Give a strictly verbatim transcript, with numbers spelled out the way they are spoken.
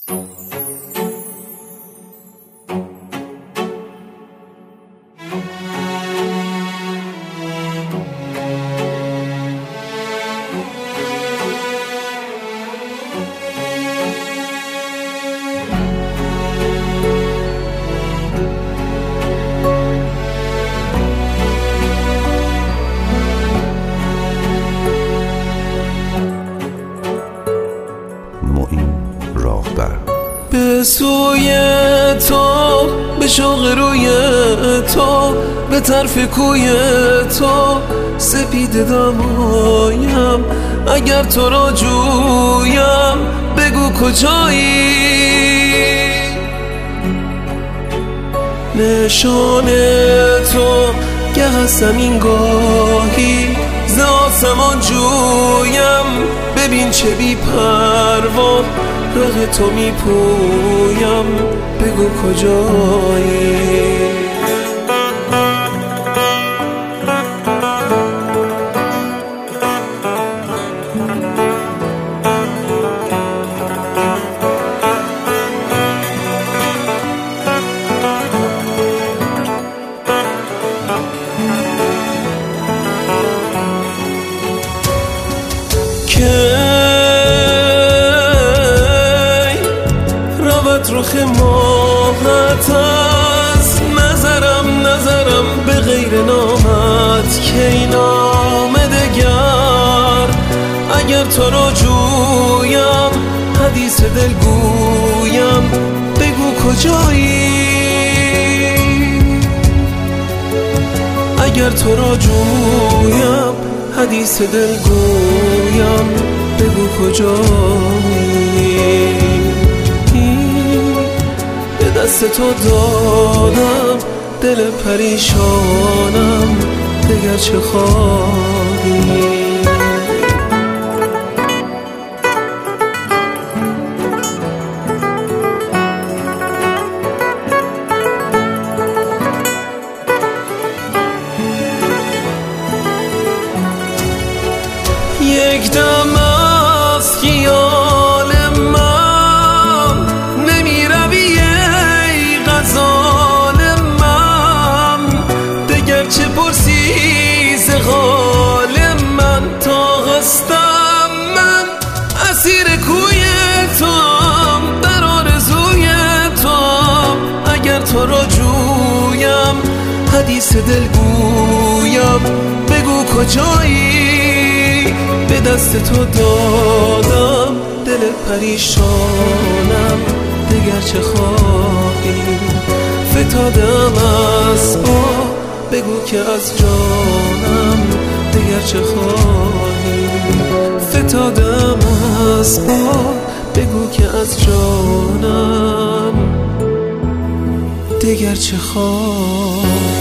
به سوی تو، به شوق روی تو، به طرف کوی تو، سپید دمایم. اگر تو را جویم بگو کجایی. نشان تو گه از زمین گاهی ز آسمان جویم. ببین چه بی پروا رغ تو می پویم، بگو کجایی. رخ ماهت از نظرم، نظرم به غیر نامت کی نام دگر. اگر تو را جویم حدیث دل گویم، بگو کجایی. اگر تو را جویم حدیث دل گویم، بگو کجایی. دست تو دادم دل پریشانم، دگر چه خواهی. یک دم از خیال من نمی روی ای غزال من. دگر چه پرسی ز حال من، تا هستم من اسیر کوی توام، در آرزوی توام. اگر تو را جویم حدیث دل گویم، بگو کجایی. به دست تو دادم دل پریشانم، دگر چه خواهی. فتادم از پا بگو که از جانم، دگر چه خواهی. فتادم از پا بگو که از جانم، دگر چه خواهی.